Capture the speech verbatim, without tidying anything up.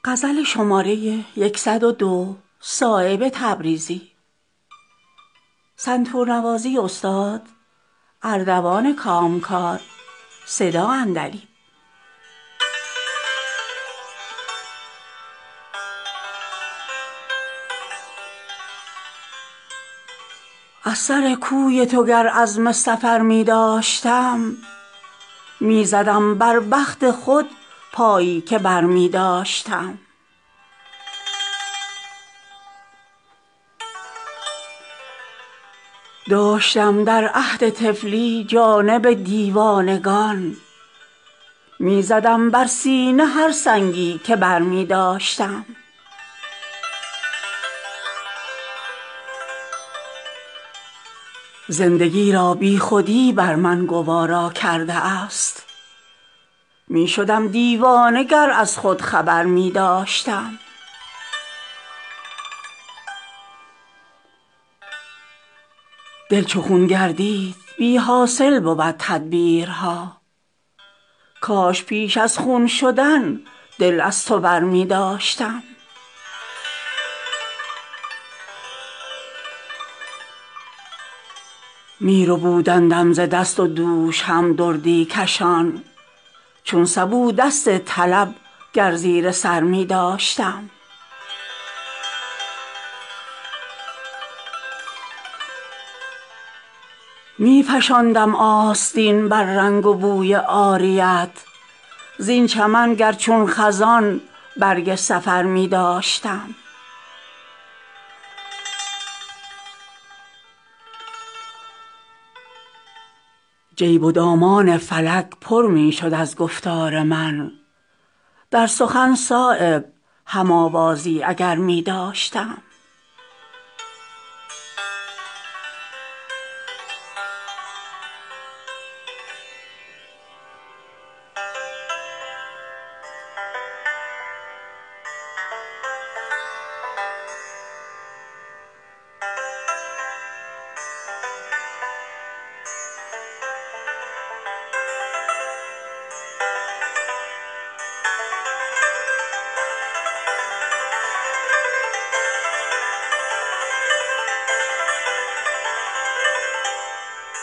غزل شماره صد و دو صایب تبریزی. سنتور نوازی استاد اردوان کامکار. صدا اندلی. از سر کوی تو گر عزم سفر می داشتم، می زدم بر بخت خود پایی که بر می داشتم. داشتم در عهد طفلی جانب دیوانگان، می زدم بر سینه هر سنگی که بر می داشتم. زندگی را بی خودی بر من گوارا کرده است، می شدم دیوانه گر از خود خبر می داشتم. دل چو خون گردید بی حاصل بود تدبیرها، کاش پیش از خون شدن دل از تو بر می داشتم. می ربودندم ز دست و دوش هم دردی کشان، چون سبو دست طلب گر زیر سر می داشتم. می فشاندم آستین بر رنگ و بوی عاریت، زین چمن گر چون خزان برگ سفر می داشتم. جیب و دامان فلک پر می شد از گفتار من، در سخن صایب هم آوازی اگر می داشتم.